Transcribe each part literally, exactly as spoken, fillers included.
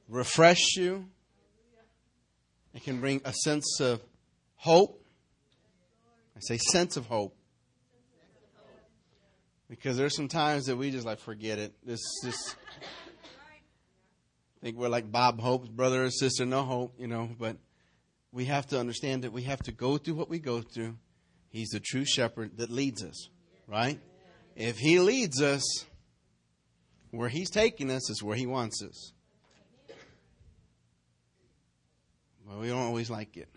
refresh you. It can bring a sense of hope. I say sense of hope. Because there's some times that we just like, forget it. This, this, I think we're like Bob Hope's brother or sister, no hope, you know. But we have to understand that we have to go through what we go through. He's the true shepherd that leads us, right? If he leads us, where he's taking us is where he wants us. Well, we don't always like it.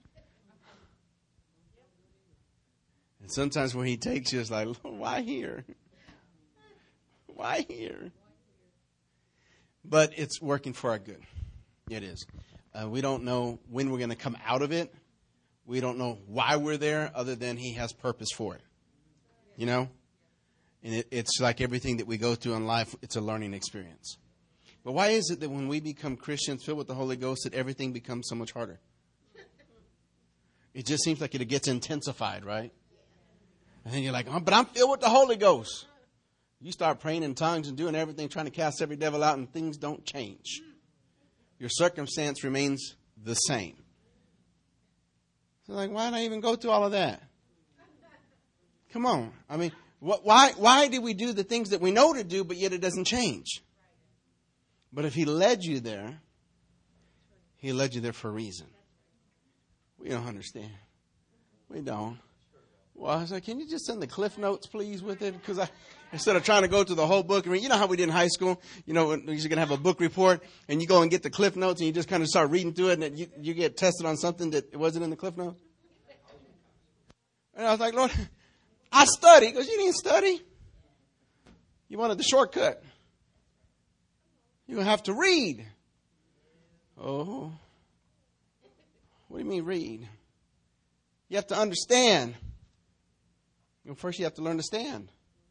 And sometimes when he takes you, it's like, why here? Why here? But it's working for our good. It is. Uh, we don't know when we're going to come out of it. We don't know why we're there other than he has purpose for it. You know? And it, it's like everything that we go through in life, it's a learning experience. But why is it that when we become Christians filled with the Holy Ghost that everything becomes so much harder? It just seems like it gets intensified, right? And then you're like, oh, but I'm filled with the Holy Ghost. You start praying in tongues and doing everything, trying to cast every devil out, and things don't change. Your circumstance remains the same. So like, why did I even go through all of that? Come on. I mean, wh- why, why did we do the things that we know to do, but yet it doesn't change? But if he led you there, he led you there for a reason. We don't understand. We don't. Well, I was like, can you just send the cliff notes, please, with it? Because I, instead of trying to go through the whole book, I mean, you know how we did in high school? You know, when you're going to have a book report, and you go and get the cliff notes, and you just kind of start reading through it, and you, you get tested on something that wasn't in the cliff notes. And I was like, Lord, I studied. He goes, you didn't study. You wanted the shortcut. You're going to have to read. Oh. What do you mean read? You have to understand. Well, first you have to learn to stand.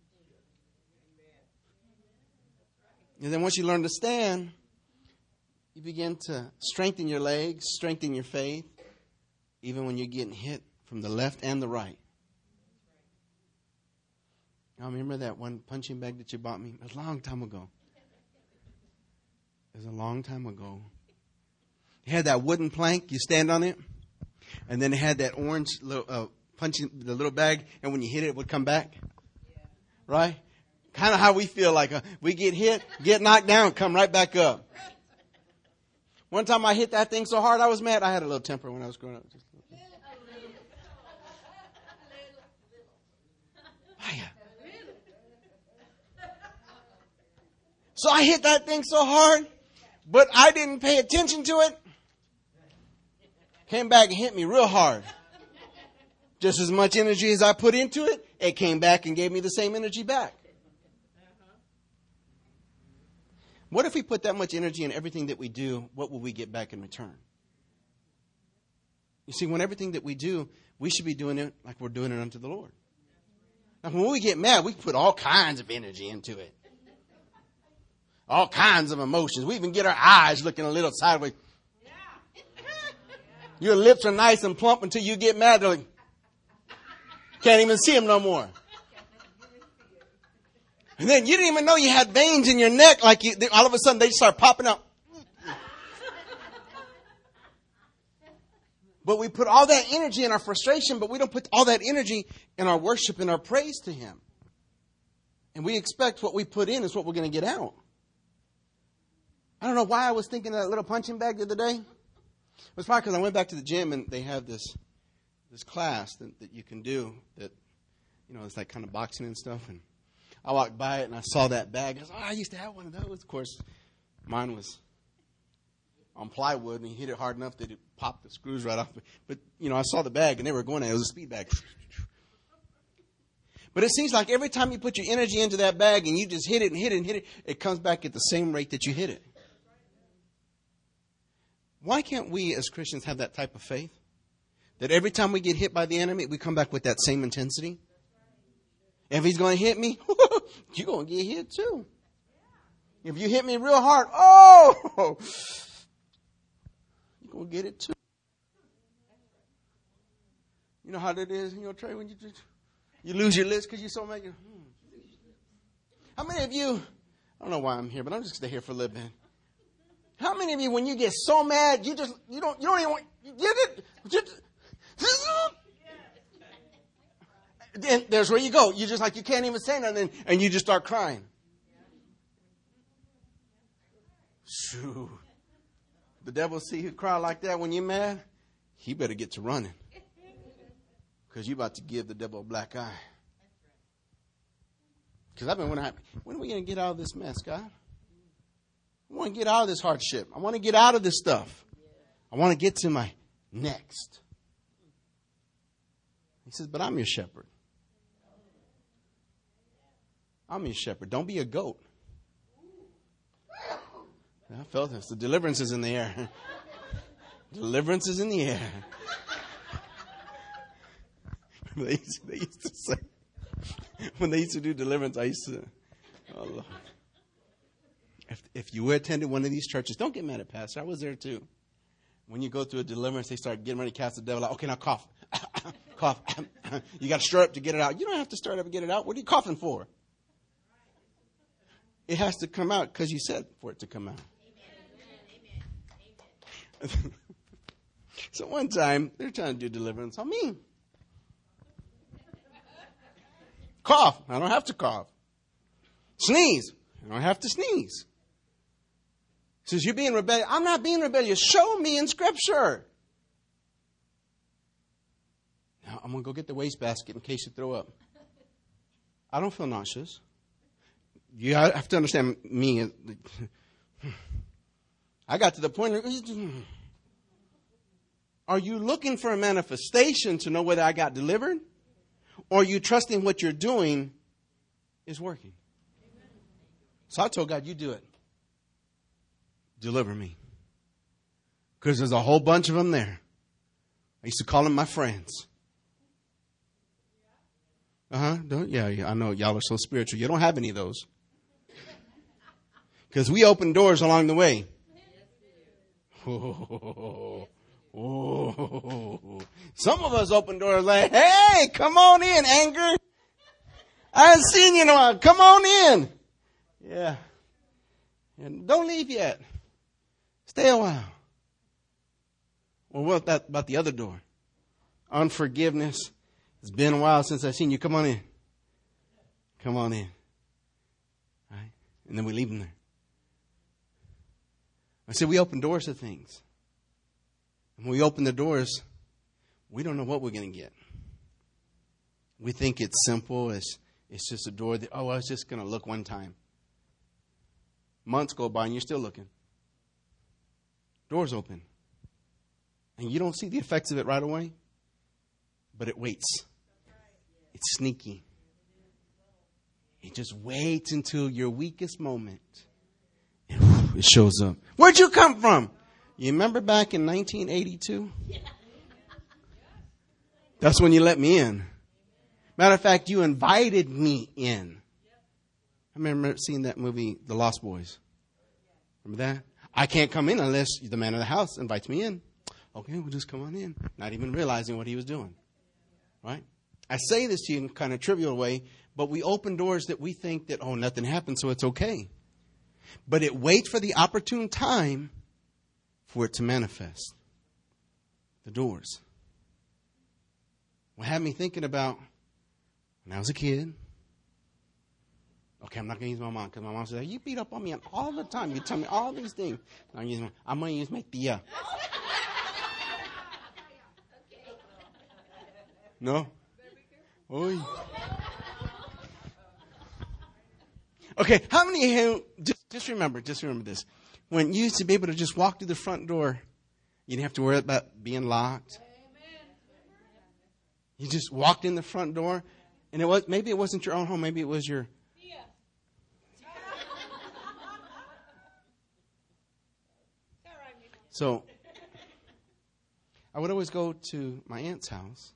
And then once you learn to stand, you begin to strengthen your legs, strengthen your faith, even when you're getting hit from the left and the right. I remember that one punching bag that you bought me a long time ago. It was a long time ago. It had that wooden plank. You stand on it. And then it had that orange little, uh, punching the little bag. And when you hit it, it would come back. Yeah. Right? Kind of how we feel like. Uh, we get hit, get knocked down, come right back up. One time I hit that thing so hard I was mad. I had a little temper when I was growing up. Just a little. So I hit that thing so hard, but I didn't pay attention to it. Came back and hit me real hard. Just as much energy as I put into it, it came back and gave me the same energy back. What if we put that much energy in everything that we do? What will we get back in return? You see, when everything that we do, we should be doing it like we're doing it unto the Lord. Now, when we get mad, we put all kinds of energy into it. All kinds of emotions. We even get our eyes looking a little sideways. Your lips are nice and plump until you get mad. They're like, can't even see them no more. And then you didn't even know you had veins in your neck. Like you, they, all of a sudden they start popping out. But we put all that energy in our frustration, but we don't put all that energy in our worship and our praise to Him. And we expect what we put in is what we're going to get out. I don't know why I was thinking of that little punching bag the other day. It was probably because I went back to the gym and they have this this class that, that you can do that, you know, it's like kind of boxing and stuff. And I walked by it and I saw that bag. I was like, oh, I used to have one of those. Of course, mine was on plywood and he hit it hard enough that it popped the screws right off. But, you know, I saw the bag and they were going at it. It was a speed bag. But it seems like every time you put your energy into that bag and you just hit it and hit it and hit it, it comes back at the same rate that you hit it. Why can't we as Christians have that type of faith? That every time we get hit by the enemy, we come back with that same intensity? If he's going to hit me, you're going to get hit too. If you hit me real hard, oh, you're going to get it too. You know how that is, you know, Trey, when you just, you lose your list because you're so mad. Hmm. How many of you, I don't know why I'm here, but I'm just going to stay here for a little bit. How many many of you, when you get so mad, you just, you don't, you don't even want, you get it. Just, then there's where you go. You just like, you can't even say nothing, and you just start crying. Shoo. The devil see you cry like that when you're mad, he better get to running. Because you're about to give the devil a black eye. Because I've been wondering, when are we going to get out of this mess, God? I want to get out of this hardship. I want to get out of this stuff. I want to get to my next. He says, but I'm your shepherd. I'm your shepherd. Don't be a goat. I felt this. The deliverance is in the air. Deliverance is in the air. They used, they used to say, when they used to do deliverance, I used to, oh Lord. If, if you attended one of these churches, don't get mad at Pastor. I was there too. When you go through a deliverance, they start getting ready to cast the devil out. Okay, now cough. Cough. You got to stir up to get it out. You don't have to stir it up to get it out. What are you coughing for? It has to come out because you said for it to come out. Amen. Amen. So one time, they're trying to do deliverance on me. Cough. I don't have to cough. Sneeze. I don't have to sneeze. He says, you're being rebellious. I'm not being rebellious. Show me in Scripture. Now, I'm going to go get the wastebasket in case you throw up. I don't feel nauseous. You have to understand me. I got to the point where, are you looking for a manifestation to know whether I got delivered? Or are you trusting what you're doing is working? So I told God, you do it. Deliver me. Because there's a whole bunch of them there. I used to call them my friends. Uh-huh. Don't, yeah, yeah, I know y'all are so spiritual. You don't have any of those. Because we open doors along the way. Oh, oh. Some of us open doors like, hey, come on in, anger. I haven't seen you in a while. Come on in. Yeah. And don't leave yet. Stay a while. Well, what about, about the other door? Unforgiveness. It's been a while since I've seen you. Come on in. Come on in. All right? And then we leave them there. I said, we open doors to things. And when we open the doors, we don't know what we're going to get. We think it's simple. It's, it's just a door that, oh, I was just going to look one time. Months go by and you're still looking. Doors open. And you don't see the effects of it right away. But it waits. It's sneaky. It just waits until your weakest moment. And whew, it shows up. Where'd you come from? You remember back in nineteen eighty-two? That's when you let me in. Matter of fact, you invited me in. I remember seeing that movie, The Lost Boys. Remember that? I can't come in unless the man of the house invites me in. Okay, we'll just come on in. Not even realizing what he was doing. Right? I say this to you in kind of a trivial way, but we open doors that we think that, oh, nothing happened, so it's okay. But it waits for the opportune time for it to manifest. The doors. What had me thinking about when I was a kid. Okay, I'm not going to use my mom because my mom said, you beat up on me all the time. You tell me all these things. I'm, using my, I'm going to use my tia. No? Oy. Okay, how many of you, just, just remember, just remember this. When you used to be able to just walk through the front door, you didn't have to worry about being locked. You just walked in the front door, and it was maybe it wasn't your own home, maybe it was your... So, I would always go to my aunt's house.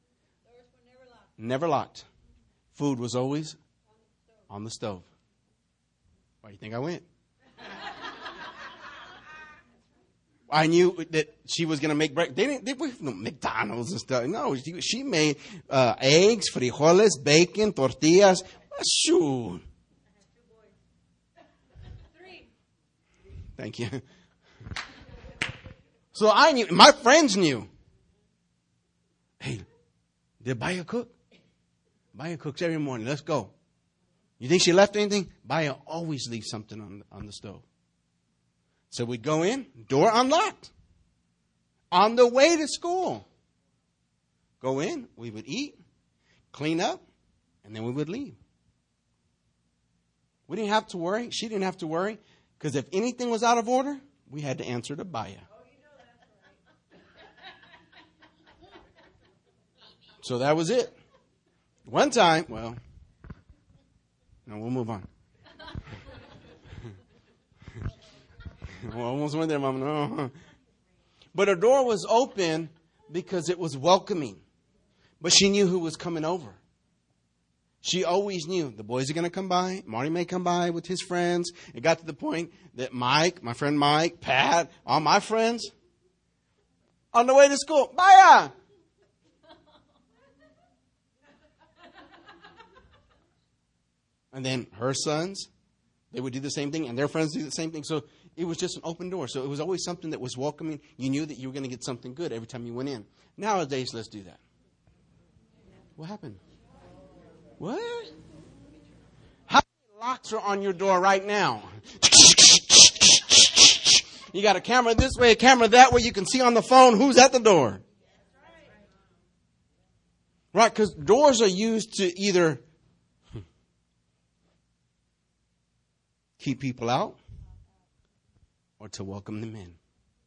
Never locked. Food was always on the stove. Why do you think I went? I knew that she was going to make breakfast. They didn't. They were no McDonald's and stuff. No, she, she made uh, eggs, frijoles, bacon, tortillas. Shoot. Thank you. So I knew, my friends knew. Hey, did Baya cook? Baya cooks every morning. Let's go. You think she left anything? Baya always leaves something on the, on the stove. So we'd go in, door unlocked. On the way to school. Go in, we would eat, clean up, and then we would leave. We didn't have to worry. She didn't have to worry. Because if anything was out of order, we had to answer to Baya. So that was it. One time, well, no, we'll move on. Well, almost went there, Mama. No. But her door was open because it was welcoming. But she knew who was coming over. She always knew the boys are going to come by. Marty may come by with his friends. It got to the point that Mike, my friend Mike, Pat, all my friends, on the way to school, Baya. And then her sons, they would do the same thing, and their friends do the same thing. So it was just an open door. So it was always something that was welcoming. You knew that you were going to get something good every time you went in. Nowadays, let's do that. What happened? What? How many locks are on your door right now? You got a camera this way, a camera that way. You can see on the phone who's at the door. Right, because doors are used to either keep people out or to welcome them in.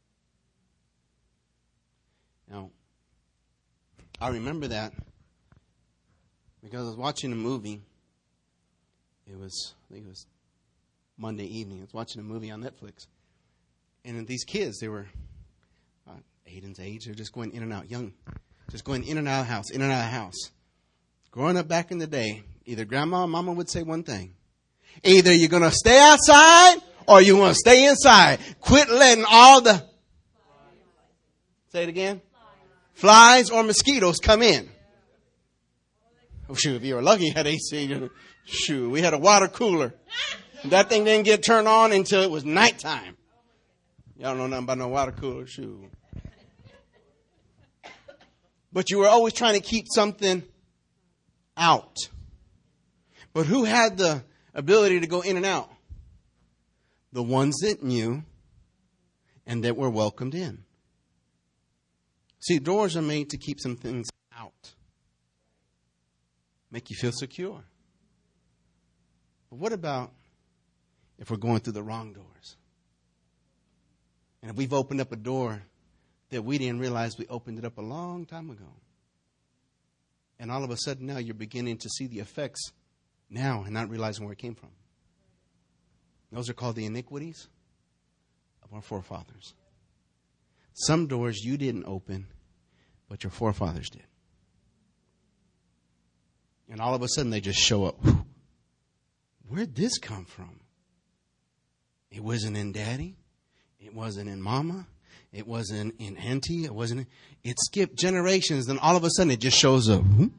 Now, I remember that because I was watching a movie. It was, I think it was Monday evening. I was watching a movie on Netflix. And these kids, they were uh, Aiden's age. They're just going in and out, young. Just going in and out of the house, in and out of the house. Growing up back in the day, either grandma or mama would say one thing. Either you're going to stay outside or you're going to stay inside. Quit letting all the, say it again, flies or mosquitoes come in. Oh, shoot, if you were lucky, you had A C. Shoot, we had a water cooler. That thing didn't get turned on until it was nighttime. Y'all don't know nothing about no water cooler. Shoot. But you were always trying to keep something out. But who had the ability to go in and out? The ones that knew and that were welcomed in. See, doors are made to keep some things out. Make you feel secure. But what about if we're going through the wrong doors? And if we've opened up a door that we didn't realize we opened it up a long time ago. And all of a sudden now you're beginning to see the effects now and not realizing where it came from. Those are called the iniquities of our forefathers. Some doors you didn't open, but your forefathers did. And all of a sudden they just show up. Where'd this come from? It wasn't in daddy. It wasn't in mama. It wasn't in auntie. It wasn't. In, it skipped generations. Then all of a sudden it just shows up. Hmm?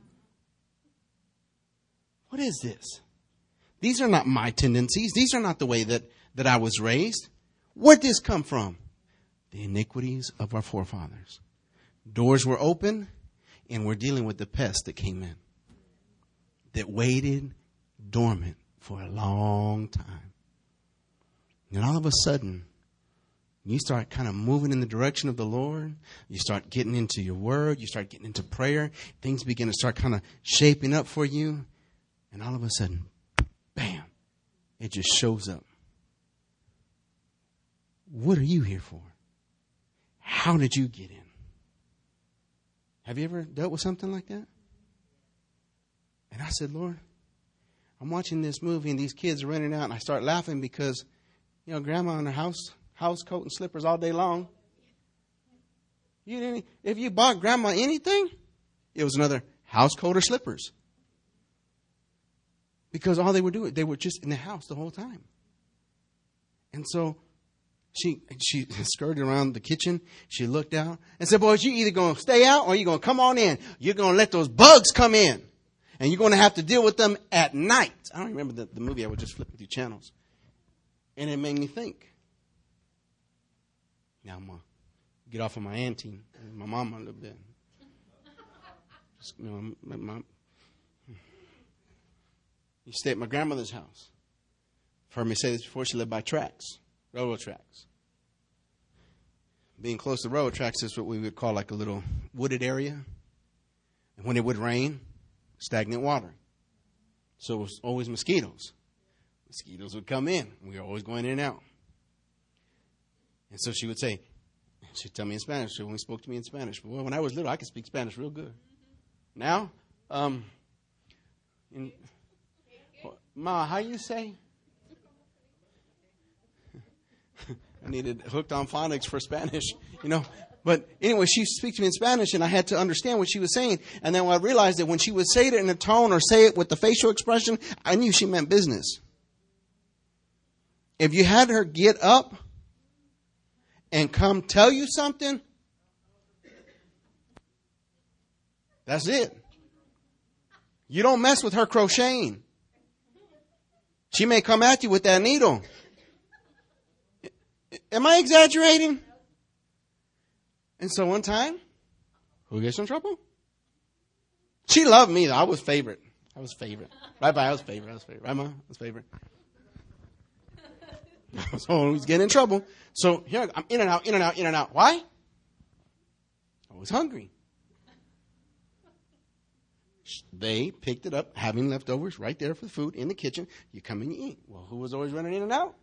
What is this? These are not my tendencies. These are not the way that, that I was raised. Where'd this come from? The iniquities of our forefathers. Doors were open and we're dealing with the pest that came in. That waited dormant for a long time. And all of a sudden, you start kind of moving in the direction of the Lord. You start getting into your word. You start getting into prayer. Things begin to start kind of shaping up for you. And all of a sudden, bam, it just shows up. What are you here for? How did you get in? Have you ever dealt with something like that? And I said, Lord, I'm watching this movie and these kids are running out and I start laughing because, you know, grandma in her house, house coat and slippers all day long. You didn't, if you bought grandma anything, it was another house coat or slippers. Because all they were doing, they were just in the house the whole time. And so she she skirted around the kitchen. She looked out and said, boys, you either going to stay out or you're going to come on in. You're going to let those bugs come in. And you're going to have to deal with them at night. I don't remember the, the movie. I would just flip through channels. And it made me think. Now I'm going to get off of my auntie, my mama a little bit. Just, you know, my, my, you stay at my grandmother's house. I've heard me say this before. She lived by tracks, railroad tracks. Being close to railroad tracks is what we would call like a little wooded area. And when it would rain, stagnant water. So it was always mosquitoes. Mosquitoes would come in. We were always going in and out. And so she would say, she'd tell me in Spanish. She only spoke to me in Spanish. Well, when I was little, I could speak Spanish real good. Now, um, in, Ma, how you say? I needed hooked on phonics for Spanish, you know. But anyway, she speaks to me in Spanish, and I had to understand what she was saying. And then I realized that when she would say it in a tone or say it with the facial expression, I knew she meant business. If you had her get up and come tell you something, that's it. You don't mess with her crocheting. She may come at you with that needle. Am I exaggerating? And so one time, who gets in trouble? She loved me, though. I was favorite. I was favorite. Right by, I was favorite. I was favorite. Right, Ma? I was favorite. So I was getting in trouble. So here I'm in and out, in and out, in and out. Why? I was hungry. They picked it up, having leftovers right there for the food in the kitchen. You come and you eat. Well, who was always running in and out?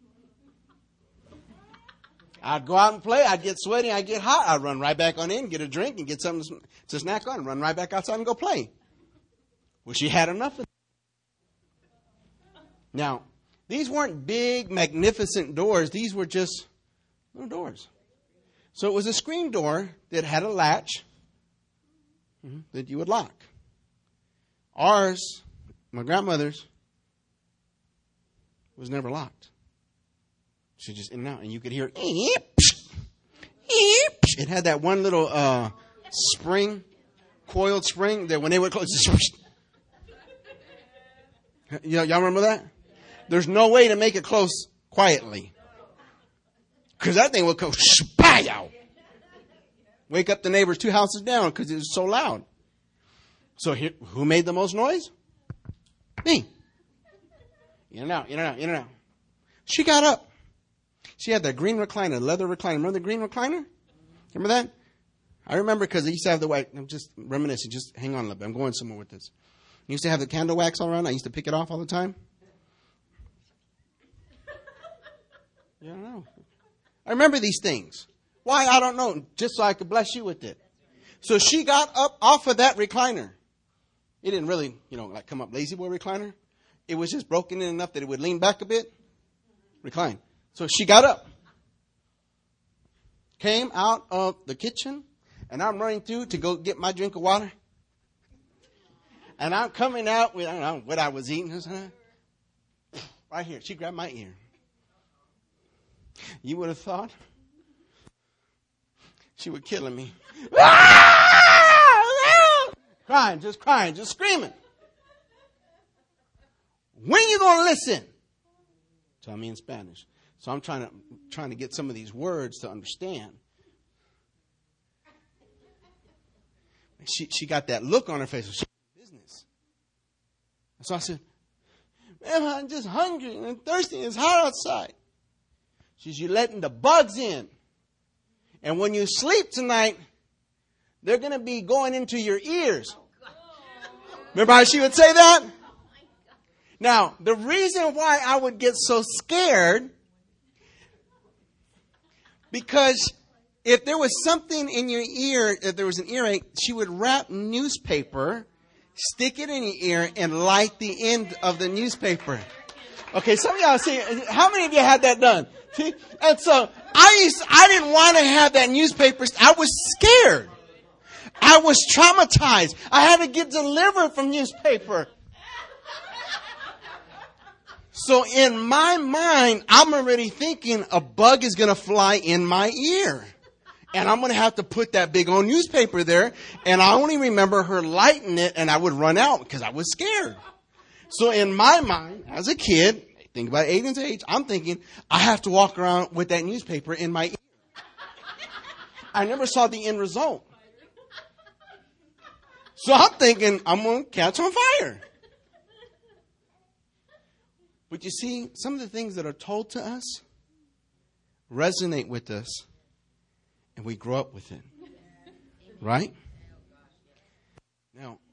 I'd go out and play. I'd get sweaty. I'd get hot. I'd run right back on in, get a drink, and get something to snack on, and run right back outside and go play. Well, she had enough of it. Now, these weren't big, magnificent doors. These were just little doors. So it was a screen door that had a latch mm-hmm, that you would lock. Ours, my grandmother's, was never locked. She just in and out, and you could hear it. It had that one little uh, spring, coiled spring that when they would close, y'all remember that? There's no way to make it close quietly, because that thing would go out, wake up the neighbors two houses down because it was so loud. So here, who made the most noise? Me. In and out, in and out, in and out. She got up. She had that green recliner, leather recliner. Remember the green recliner? Remember that? I remember because I used to have the white. I'm just reminiscing. Just hang on a little bit. I'm going somewhere with this. I used to have the candle wax all around. I used to pick it off all the time. Yeah, I don't know. I remember these things. Why? I don't know. Just so I could bless you with it. So she got up off of that recliner. It didn't really, you know, like come up lazy boy recliner. It was just broken in enough that it would lean back a bit. Recline. So she got up, came out of the kitchen, and I'm running through to go get my drink of water. And I'm coming out with, I don't know what I was eating. Right here. She grabbed my ear. You would have thought she was killing me. Crying, just crying, just screaming. When you going to listen? Tell me in Spanish. So I'm trying to trying to get some of these words to understand. She she got that look on her face. She business. So I said, "Man, I'm just hungry and thirsty. It's hot outside." She said, "You're letting the bugs in, and when you sleep tonight, they're going to be going into your ears." Remember how she would say that? Now, the reason why I would get so scared, because if there was something in your ear, if there was an earache, she would wrap newspaper, stick it in your ear, and light the end of the newspaper. Okay, some of y'all see, how many of you had that done? See? And so I used, I didn't want to have that newspaper. I was scared. I was traumatized. I had to get delivered from newspaper. So in my mind, I'm already thinking a bug is going to fly in my ear. And I'm going to have to put that big old newspaper there. And I only remember her lighting it, and I would run out because I was scared. So in my mind, as a kid, think about Aiden's age, I'm thinking I have to walk around with that newspaper in my ear. I never saw the end result. So I'm thinking I'm going to catch on fire. But you see, some of the things that are told to us resonate with us, and we grow up with it. Right? Now,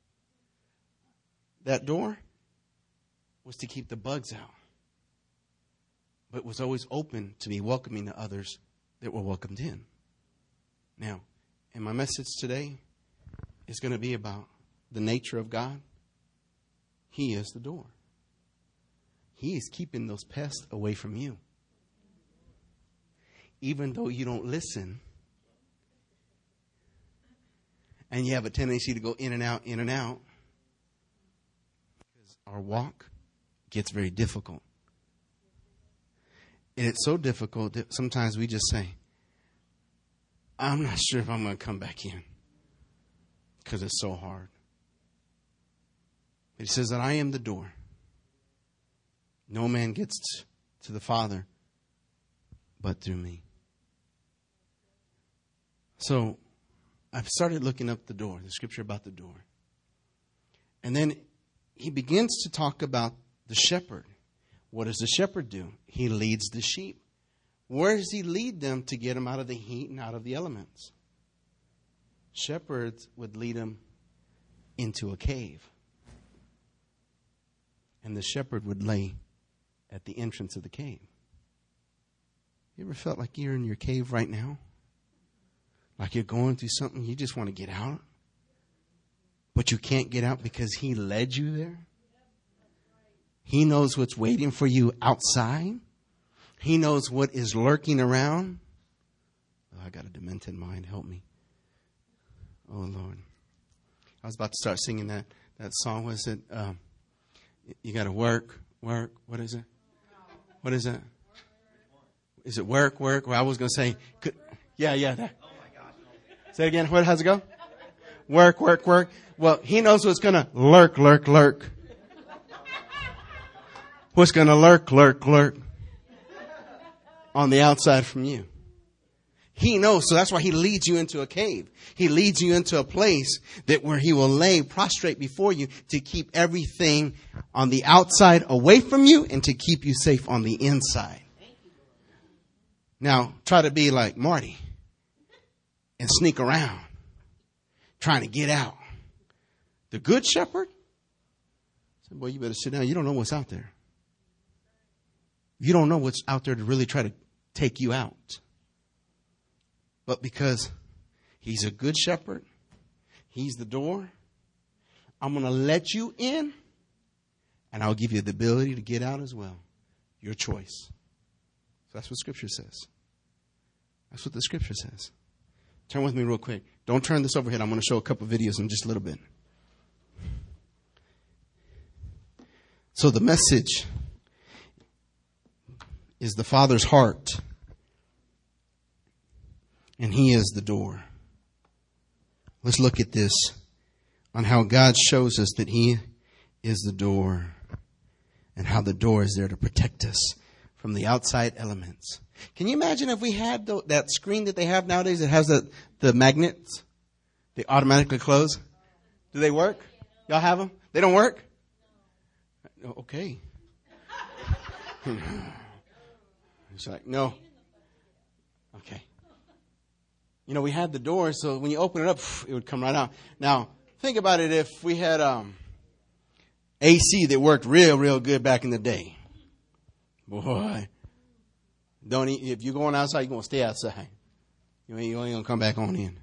that door was to keep the bugs out, but was always open to be welcoming to others that were welcomed in. Now, and my message today is going to be about the nature of God. He is the door. He is keeping those pests away from you. Even though you don't listen, and you have a tendency to go in and out, in and out, because our walk gets very difficult. And it's so difficult that sometimes we just say, I'm not sure if I'm going to come back in, because it's so hard. But he says that I am the door. No man gets to the Father but through me. So I've started looking up the door, the scripture about the door. And then he begins to talk about the shepherd. What does the shepherd do? He leads the sheep. Where does he lead them to get them out of the heat and out of the elements? Shepherds would lead them into a cave. And the shepherd would lay at the entrance of the cave. You ever felt like you're in your cave right now? Like you're going through something, you just want to get out, but you can't get out because he led you there? He knows what's waiting for you outside. He knows what is lurking around. Oh, I got a demented mind. Help me. Oh, Lord. I was about to start singing that, that song. What is it? Um, you got to work, work. What is it? What is it? Is it work, work? Well, I was going to say, could, yeah, yeah. That. Say it again. What, how's it go? Work, work, work. Well, he knows what's going to lurk, lurk, lurk. What's going to lurk, lurk, lurk on the outside from you. He knows, so that's why he leads you into a cave. He leads you into a place that where he will lay prostrate before you to keep everything on the outside away from you and to keep you safe on the inside. Now, try to be like Marty and sneak around, trying to get out. The good shepherd said, boy, you better sit down. You don't know what's out there. You don't know what's out there to really try to take you out. But because he's a good shepherd, he's the door, I'm going to let you in, and I'll give you the ability to get out as well. Your choice. So that's what Scripture says. That's what the Scripture says. Turn with me real quick. Don't turn this overhead. I'm going to show a couple of videos in just a little bit. So the message is the Father's heart. And he is the door. Let's look at this on how God shows us that he is the door and how the door is there to protect us from the outside elements. Can you imagine if we had the, that screen that they have nowadays that has the, the magnets? They automatically close. Do they work? Y'all have them? They don't work? Okay. It's like, no. Okay. You know, we had the door, so when you open it up, it would come right out. Now, think about it if we had um, A C that worked real, real good back in the day. Boy, don't eat, if you're going outside, you're going to stay outside. You ain't, you ain't going to come back on in.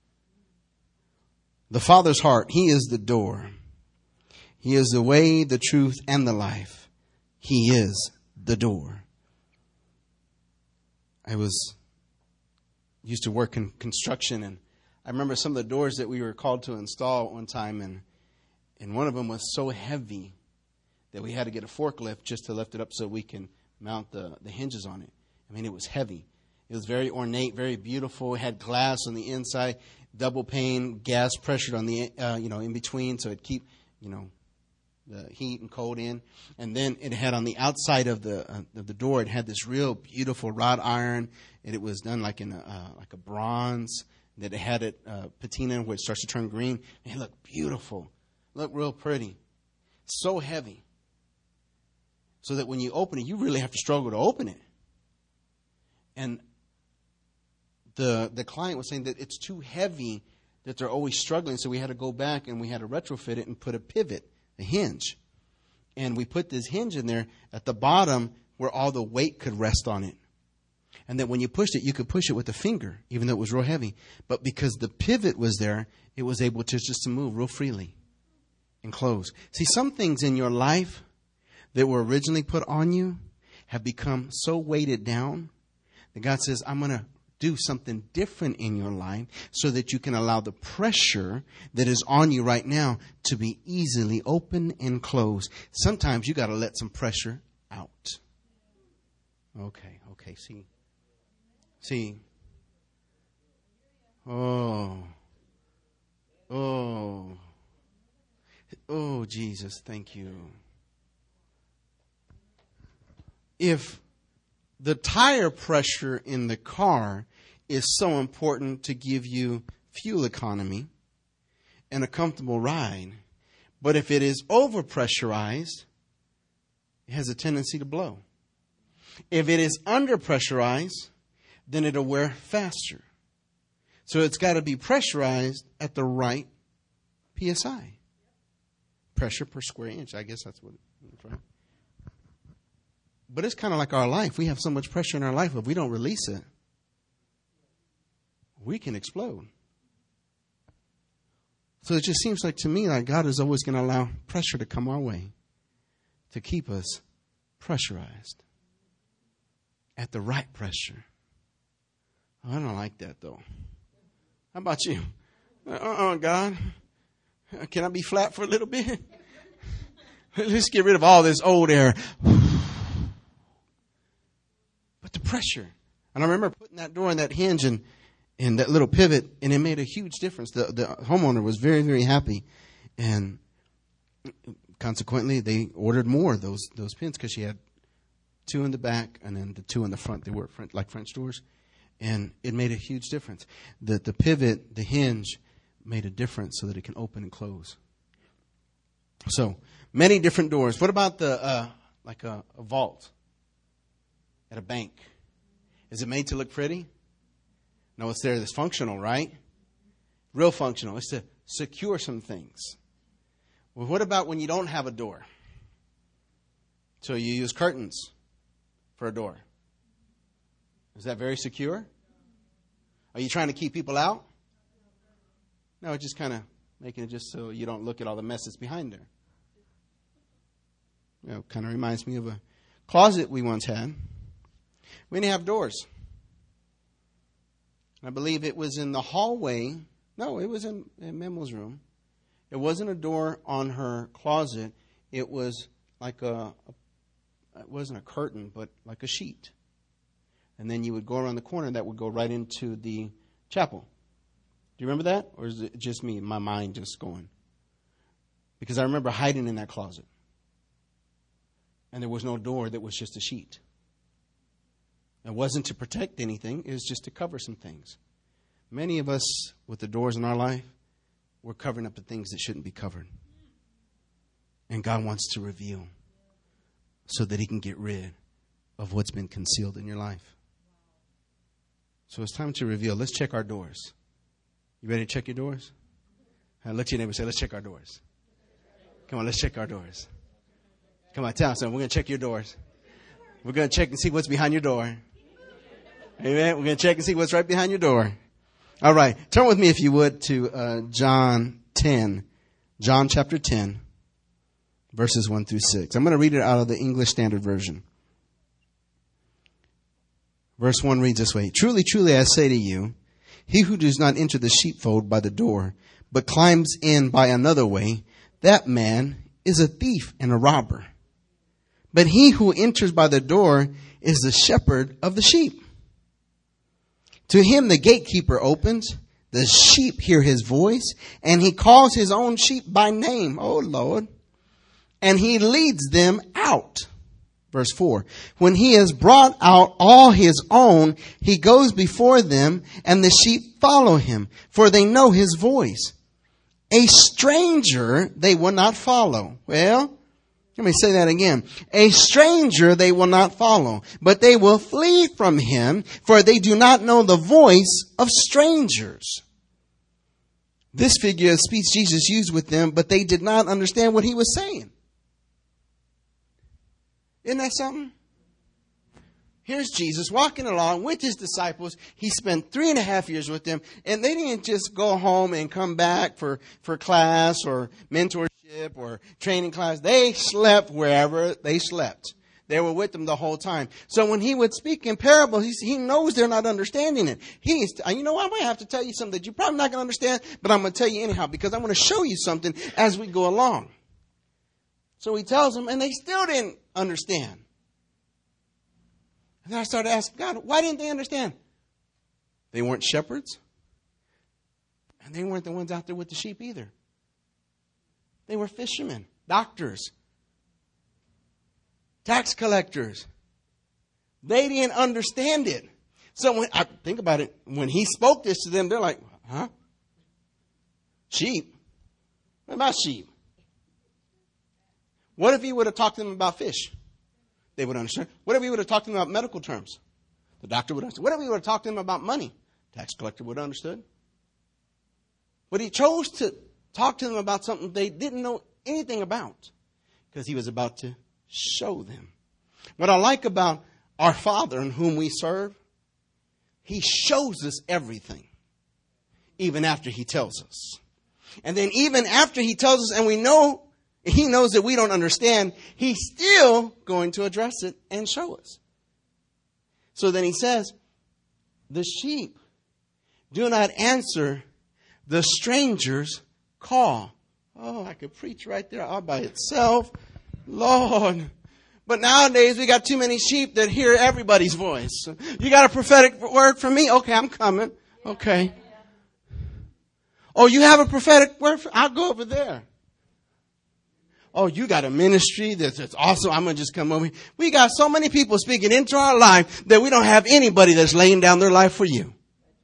The Father's heart, he is the door. He is the way, the truth, and the life. He is the door. I was used to work in construction, and I remember some of the doors that we were called to install at one time, and and one of them was so heavy that we had to get a forklift just to lift it up so we can mount the, the hinges on it. I mean, it was heavy. It was very ornate, very beautiful. It had glass on the inside, double pane, gas pressured on the uh, you know in between, so it'd keep you know the heat and cold in. And then it had on the outside of the uh, of the door, it had this real beautiful wrought iron, and it was done like in a, uh, like a bronze. That it had it uh, patina where it starts to turn green. And it looked beautiful, looked real pretty, so heavy. So that when you open it, you really have to struggle to open it. And the the client was saying that it's too heavy, that they're always struggling. So we had to go back and we had to retrofit it and put a pivot, a hinge. And we put this hinge in there at the bottom where all the weight could rest on it. And that when you pushed it, you could push it with a finger, even though it was real heavy. But because the pivot was there, it was able to just to move real freely and close. See, some things in your life that were originally put on you have become so weighted down that God says, I'm going to do something different in your life so that you can allow the pressure that is on you right now to be easily open and closed. Sometimes you got to let some pressure out. Okay, okay, see. See. Oh. Oh. Oh, Jesus, thank you. If the tire pressure in the car is so important to give you fuel economy and a comfortable ride, but if it is overpressurized, it has a tendency to blow. If it is underpressurized, then it'll wear faster. So it's got to be pressurized at the right P S I. Pressure per square inch. I guess that's what it's right. But it's kind of like our life. We have so much pressure in our life. If we don't release it, we can explode. So it just seems like to me like God is always going to allow pressure to come our way to keep us pressurized at the right pressure. I don't like that, though. How about you? Uh-uh, God. Can I be flat for a little bit? Let's get rid of all this old air. But the pressure. And I remember putting that door in that hinge and, and that little pivot, and it made a huge difference. The, the homeowner was very, very happy. And consequently, they ordered more of those, those pins because she had two in the back and then the two in the front. They were like French doors. And it made a huge difference. The, the pivot, the hinge, made a difference so that it can open and close. So, many different doors. What about the uh, like a, a vault at a bank? Is it made to look pretty? No, it's there. It's functional, right? Real functional. It's to secure some things. Well, what about when you don't have a door? So you use curtains for a door. Is that very secure? Are you trying to keep people out? No, it's just kind of making it just so you don't look at all the messes behind there. You know, kind of reminds me of a closet we once had. We didn't have doors. I believe it was in the hallway. No, it was in, in Memo's room. It wasn't a door on her closet. It was like a, a, it wasn't a curtain, but like a sheet. And then you would go around the corner, and that would go right into the chapel. Do you remember that? Or is it just me, my mind just going? Because I remember hiding in that closet. And there was no door, that was just a sheet. It wasn't to protect anything, it was just to cover some things. Many of us, with the doors in our life, we're covering up the things that shouldn't be covered. And God wants to reveal so that He can get rid of what's been concealed in your life. So it's time to reveal. Let's check our doors. You ready to check your doors? I look to your neighbor and say, let's check our doors. Come on, let's check our doors. Come on, tell someone, we're going to check your doors. We're going to check and see what's behind your door. Amen. We're going to check and see what's right behind your door. All right. Turn with me, if you would, to uh, John ten. John chapter ten, verses one through six. I'm going to read it out of the English Standard Version. Verse one reads this way. Truly, truly, I say to you, he who does not enter the sheepfold by the door, but climbs in by another way, that man is a thief and a robber. But he who enters by the door is the shepherd of the sheep. To him the gatekeeper opens, the sheep hear his voice, and he calls his own sheep by name. Oh, Lord. and he leads them out. Verse four, when he has brought out all his own, he goes before them, and the sheep follow him, for they know his voice. A stranger they will not follow. Well, let me say that again. A stranger they will not follow, but they will flee from him, for they do not know the voice of strangers. This figure of speech Jesus used with them, but they did not understand what he was saying. Isn't that something? Here's Jesus walking along with his disciples. He spent three and a half years with them, and they didn't just go home and come back for, for class or mentorship or training class. They slept wherever they slept. They were with them the whole time. So when he would speak in parables, he, he knows they're not understanding it. He's, you know, I might have to tell you something that you're probably not going to understand, but I'm going to tell you anyhow because I want to show you something as we go along. So he tells them, and they still didn't understand. And then I started asking God, why didn't they understand? They weren't shepherds. And they weren't the ones out there with the sheep either. They were fishermen, doctors, tax collectors. They didn't understand it. So when I think about it, when he spoke this to them, they're like, huh? Sheep? What about sheep? What if he would have talked to them about fish? They would understand. What if he would have talked to them about medical terms? The doctor would understand. What if he would have talked to them about money? Tax collector would have understood. But he chose to talk to them about something they didn't know anything about because he was about to show them. What I like about our Father in whom we serve, he shows us everything, even after he tells us. And then even after he tells us and we know, he knows that we don't understand, he's still going to address it and show us. So then he says, the sheep do not answer the stranger's call. Oh, I could preach right there all by itself. Lord. But nowadays we got too many sheep that hear everybody's voice. You got a prophetic word for me? Okay, I'm coming. Okay. Oh, you have a prophetic word? For, I'll go over there. Oh, you got a ministry that's, that's awesome. I'm going to just come over here. We got so many people speaking into our life that we don't have anybody that's laying down their life for you.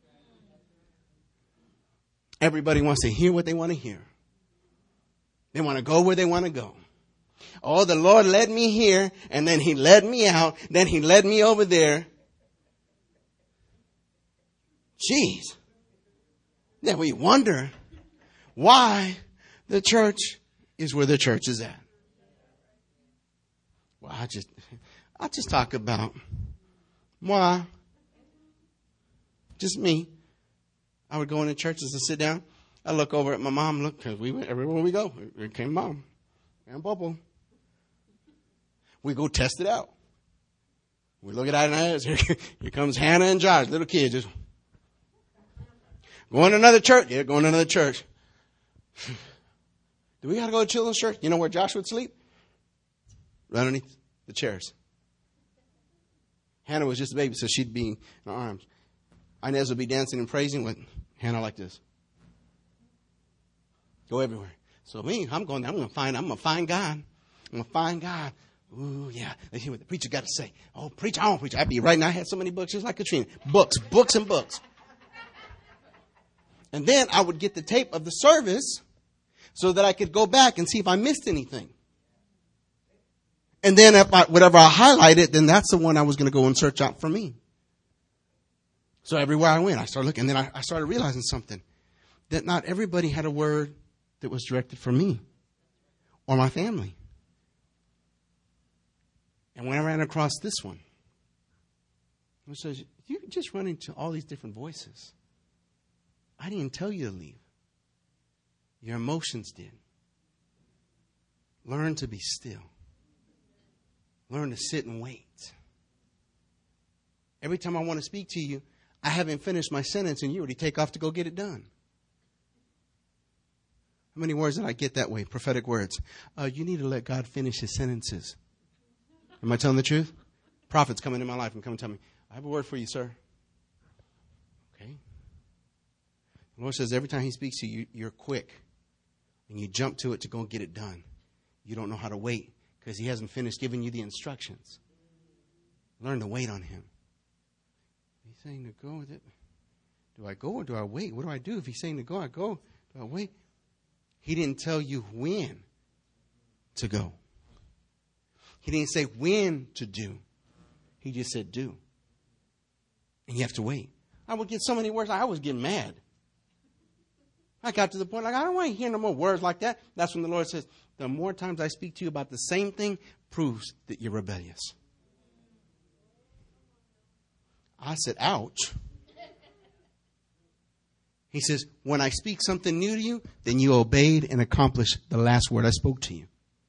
Everybody wants to hear what they want to hear. They want to go where they want to go. Oh, the Lord led me here, and then he led me out. Then he led me over there. Jeez. Then we wonder why the church is where the church is at. Well, I just, I just talk about why. Just me. I would go into churches and sit down. I look over at my mom. Look, because we went everywhere we go. Here came mom and Bubble. We go test it out. We look at it and here, here comes Hannah and Josh, little kids. Just going to another church. Yeah, going to another church. Do we got to go to children's church? You know where Josh would sleep? Right underneath the chairs. Hannah was just a baby, so she'd be in our arms. Inez would be dancing and praising with Hannah like this. Go everywhere. So me, I'm going, I'm going to find, I'm going to find God. I'm going to find God. Ooh, yeah. Let's hear what the preacher got to say. Oh, preach, I don't preach. I'd be right now. I had so many books, just like Katrina. Books, books and books. And then I would get the tape of the service so that I could go back and see if I missed anything. And then if I, whatever I highlighted, then that's the one I was going to go and search out for me. So everywhere I went, I started looking. And then I, I started realizing something. That not everybody had a word that was directed for me or my family. And when I ran across this one, it says, you just run into all these different voices. I didn't tell you to leave. Your emotions did. Learn to be still. Learn to sit and wait. Every time I want to speak to you, I haven't finished my sentence and you already take off to go get it done. How many words did I get that way? Prophetic words. Uh, you need to let God finish his sentences. Am I telling the truth? Prophets come into my life and come and tell me, I have a word for you, sir. Okay. The Lord says every time he speaks to you, you're quick. And you jump to it to go and get it done. You don't know how to wait because he hasn't finished giving you the instructions. Learn to wait on him. He's saying to go with it. Do I go or do I wait? What do I do? If he's saying to go, I go. Do I wait? He didn't tell you when to go. He didn't say when to do. He just said do. And you have to wait. I would get so many words. I was getting mad. I got to the point, like, I don't want to hear no more words like that. That's when the Lord says, the more times I speak to you about the same thing, proves that you're rebellious. I said, ouch. He says, when I speak something new to you, then you obeyed and accomplished the last word I spoke to you.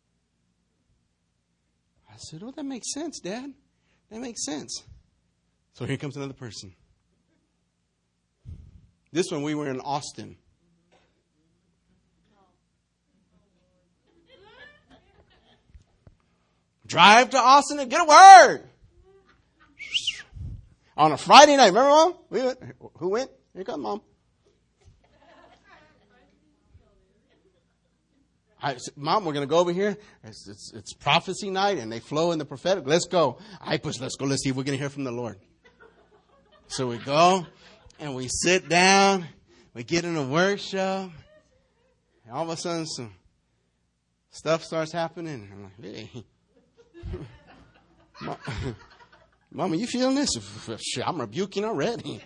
I said, oh, that makes sense, Dad. That makes sense. So here comes another person. This one, we were in Austin. Drive to Austin and get a word. On a Friday night. Remember, Mom? We went. Who went? Here comes Mom. I said, Mom, we're going to go over here. It's, it's, it's prophecy night, and they flow in the prophetic. Let's go. I push, let's go. Let's see if we're going to hear from the Lord. So we go, and we sit down. We get in a workshop. And all of a sudden, some stuff starts happening. I'm like, hey. Mama, you feeling this? I'm rebuking already.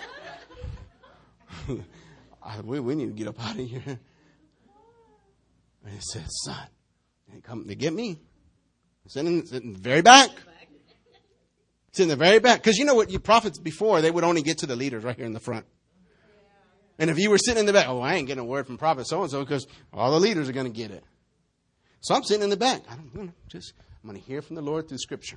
we, we need to get up out of here. And he said, son, they come to get me. Sitting in, sitting in the very back. Sitting in the very back. Because you know what, you prophets before, they would only get to the leaders right here in the front. And if you were sitting in the back, oh, I ain't getting a word from prophet so-and-so because all the leaders are going to get it. So I'm sitting in the back. I don't know, just, I'm going to hear from the Lord through Scripture.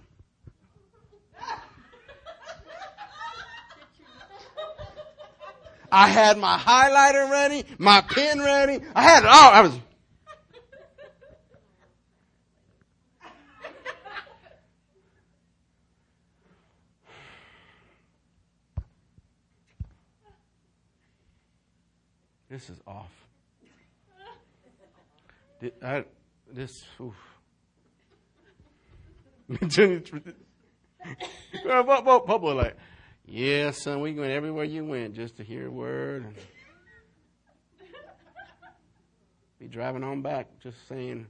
I had my highlighter ready, my pen ready. I had it all. I was... This is off. I, this, oof. People like, yeah, son, we went everywhere you went just to hear a word. And be driving on back just saying,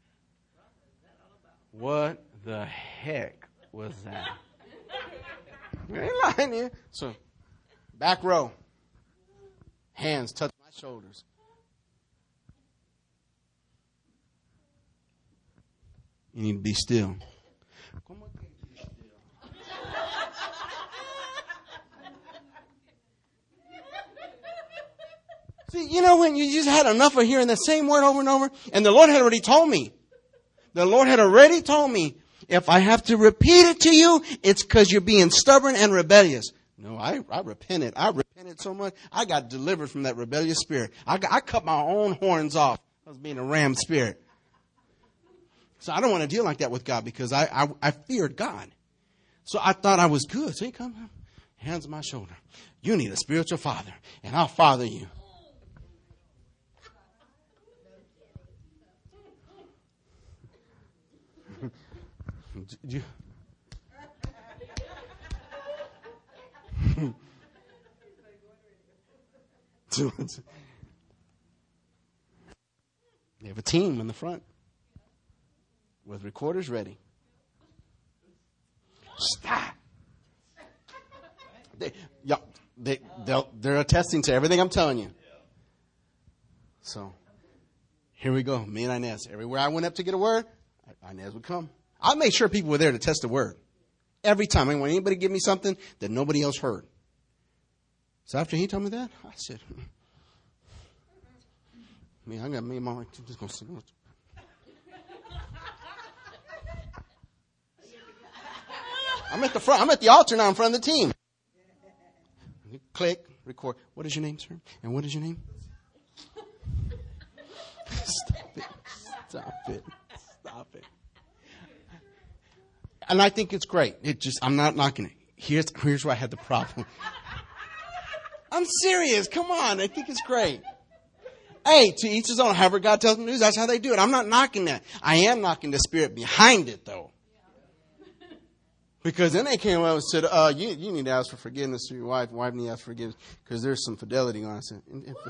what the heck was that? I ain't lying here. So, back row. Hands touch my shoulders. You need to be still. See, you know when you just had enough of hearing the same word over and over? And the Lord had already told me. The Lord had already told me, if I have to repeat it to you, it's because you're being stubborn and rebellious. No, I, I repented. I repented so much. I got delivered from that rebellious spirit. I, got, I cut my own horns off. I was being a ram spirit. So I don't want to deal like that with God because I, I, I feared God. So I thought I was good. So he comes, hands on my shoulder. You need a spiritual father, and I'll father you. you They have a team in the front with recorders ready. Stop. They, yeah, they, they're attesting to everything I'm telling you. So, here we go. Me and Inez. Everywhere I went up to get a word, Inez would come. I made sure people were there to test the word. Every time. I didn't want anybody to give me something that nobody else heard. So after he told me that, I said, me, I got me and my wife just going to sit. I'm at the front. I'm at the altar now in front of the team. Click, record. What is your name, sir? And what is your name? Stop it. Stop it. Stop it. And I think it's great. It just, I'm not knocking it. Here's, here's where I had the problem. I'm serious. Come on. I think it's great. Hey, to each his own. However God tells them to do, that's how they do it. I'm not knocking that. I am knocking the spirit behind it, though. Because then they came up and said, uh, you, you need to ask for forgiveness to your wife. Wife need to ask for forgiveness because there's some fidelity on it. I said,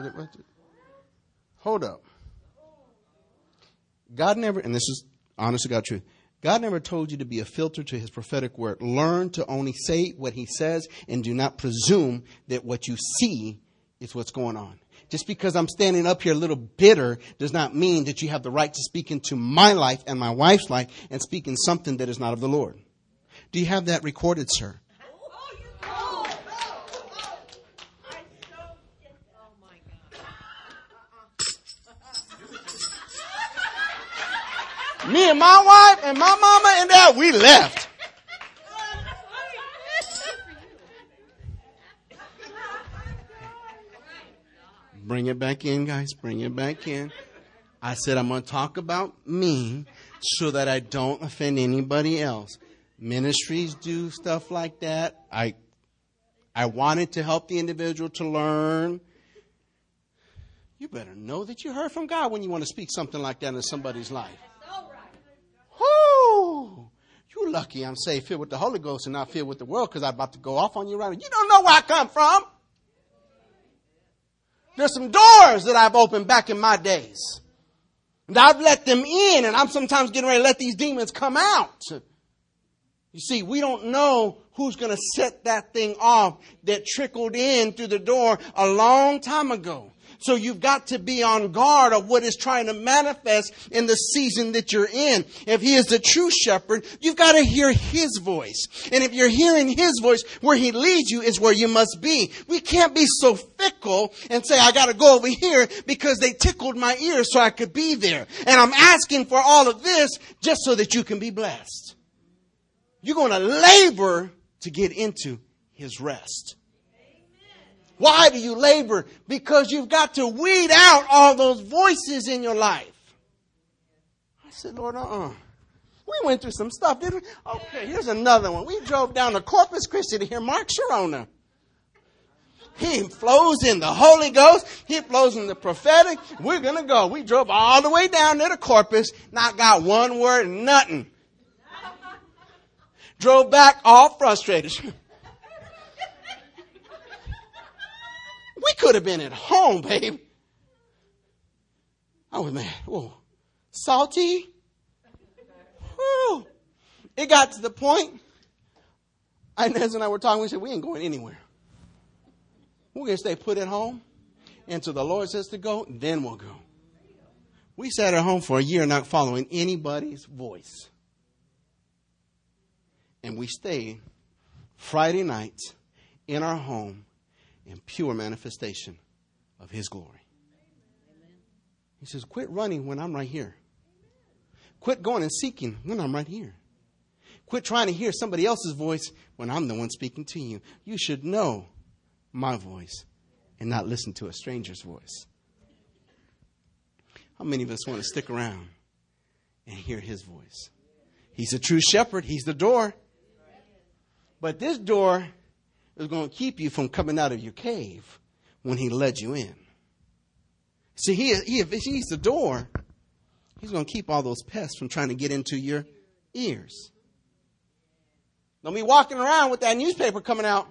hold up. God never, and this is honest to God truth, God never told you to be a filter to his prophetic word. Learn to only say what he says and do not presume that what you see is what's going on. Just because I'm standing up here a little bitter does not mean that you have the right to speak into my life and my wife's life and speak in something that is not of the Lord. Do you have that recorded, sir? Me and my wife and my mama and dad, we left. Bring it back in, guys. Bring it back in. I said I'm going to talk about me so that I don't offend anybody else. Ministries do stuff like that. I I wanted to help the individual to learn. You better know that you heard from God when you want to speak something like that in somebody's life. Whoo! You lucky I'm saved, filled with the Holy Ghost and not filled with the world, because I'm about to go off on you right now. You don't know where I come from. There's some doors that I've opened back in my days. And I've let them in, and I'm sometimes getting ready to let these demons come out. You see, we don't know who's going to set that thing off that trickled in through the door a long time ago. So you've got to be on guard of what is trying to manifest in the season that you're in. If he is the true shepherd, you've got to hear his voice. And if you're hearing his voice, where he leads you is where you must be. We can't be so fickle and say, I got to go over here because they tickled my ears so I could be there. And I'm asking for all of this just so that you can be blessed. You're going to labor to get into his rest. Why do you labor? Because you've got to weed out all those voices in your life. I said, Lord, uh-uh. We went through some stuff, didn't we? Okay, here's another one. We drove down to Corpus Christi to hear Mark Sharona. He flows in the Holy Ghost. He flows in the prophetic. We're going to go. We drove all the way down there to Corpus. Not got one word, nothing. Drove back all frustrated. We could have been at home, babe. I was mad. Whoa. Salty. Whew. It got to the point. Inez and I were talking. We said, we ain't going anywhere. We're going to stay put at home until the Lord says to go, then we'll go. We sat at home for a year not following anybody's voice. And we stayed Friday nights in our home in pure manifestation of his glory. He says, quit running when I'm right here. Quit going and seeking when I'm right here. Quit trying to hear somebody else's voice when I'm the one speaking to you. You should know my voice and not listen to a stranger's voice. How many of us want to stick around and hear his voice? He's a true shepherd. He's the door. But this door is going to keep you from coming out of your cave when he led you in. See, he, he, if he's the door, he's going to keep all those pests from trying to get into your ears. Don't be walking around with that newspaper coming out.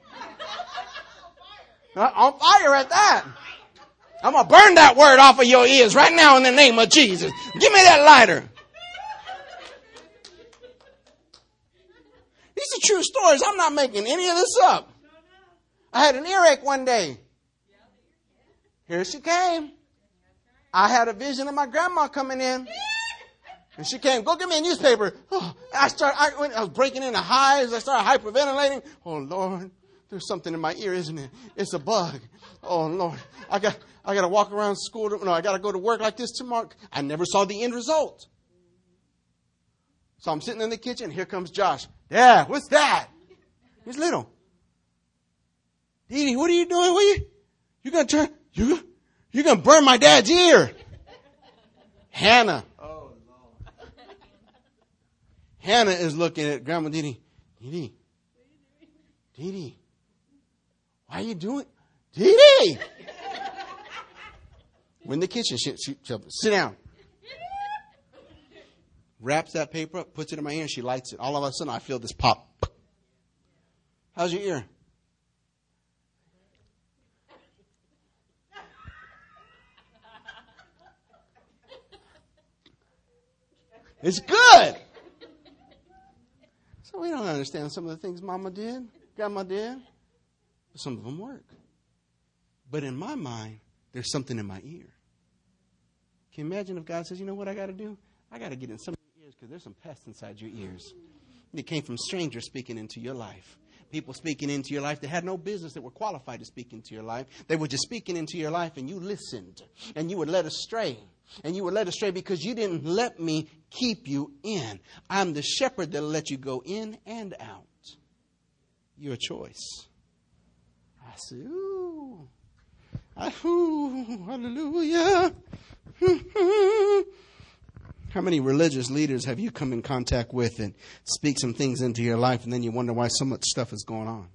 Uh, on fire at that. I'm going to burn that word off of your ears right now in the name of Jesus. Give me that lighter. These are true stories. I'm not making any of this up. I had an earache one day. Here she came. I had a vision of my grandma coming in. And she came, go get me a newspaper. Oh, I started, I, went, I was breaking into hives. I started hyperventilating. Oh, Lord, there's something in my ear, isn't it? It's a bug. Oh, Lord, I got, I got to walk around school. To, no, I got to go to work like this tomorrow. I never saw the end result. So I'm sitting in the kitchen. Here comes Josh. Dad, what's that? He's little. Dee Dee, what are you doing? What are you? You're going to turn, you, you're going to burn my dad's ear. Hannah. Oh, Lord. Hannah is looking at Grandma Dee Dee. Dee Dee. Dee Dee. Why are you doing? Dee Dee. We're in the kitchen. She, she, she'll sit down. Wraps that paper up, puts it in my ear, she lights it. All of a sudden, I feel this pop. How's your ear? It's good. So we don't understand some of the things Mama did, Grandma did. But some of them work. But in my mind, there's something in my ear. Can you imagine if God says, you know what I got to do? I got to get in some of your ears because there's some pests inside your ears. It came from strangers speaking into your life. People speaking into your life that had no business, that were qualified to speak into your life. They were just speaking into your life and you listened. And you were led astray. And you were led astray because you didn't let me keep you in. I'm the shepherd that'll let you go in and out. Your choice. I said, ooh. I, ooh, hallelujah. How many religious leaders have you come in contact with and speak some things into your life and then you wonder why so much stuff is going on?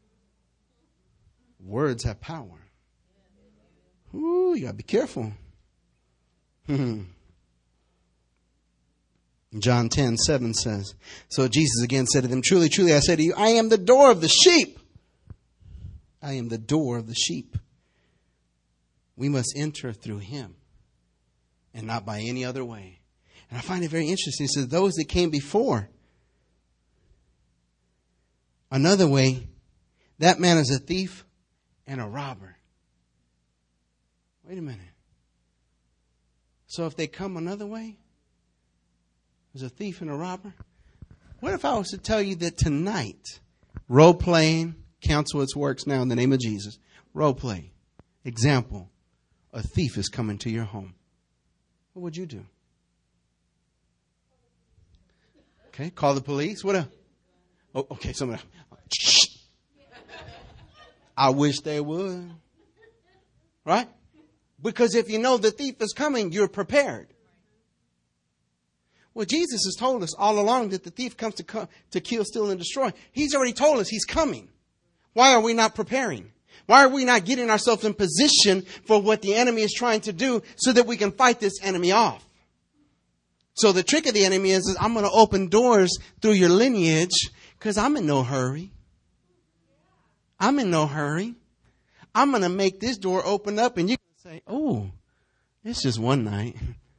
Words have power. Ooh, you got to be careful. John ten seven says, so Jesus again said to them, truly, truly, I say to you, I am the door of the sheep. I am the door of the sheep. We must enter through him and not by any other way. And I find it very interesting. He says, those that came before, another way, that man is a thief and a robber. Wait a minute. So if they come another way, there's a thief and a robber. What if I was to tell you that tonight, role playing, counsel its works now in the name of Jesus. Role play. Example, a thief is coming to your home. What would you do? Okay, call the police. What a, oh, okay, somebody. I wish they would. Right? Because if you know the thief is coming, you're prepared. Well, Jesus has told us all along that the thief comes to come, to kill, steal, and destroy. He's already told us he's coming. Why are we not preparing? Why are we not getting ourselves in position for what the enemy is trying to do so that we can fight this enemy off? So the trick of the enemy is, is I'm going to open doors through your lineage because I'm in no hurry. I'm in no hurry. I'm going to make this door open up and you can say, oh, it's just one night.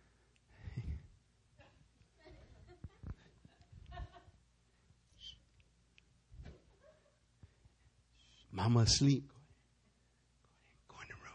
Mama asleep. Go in the room.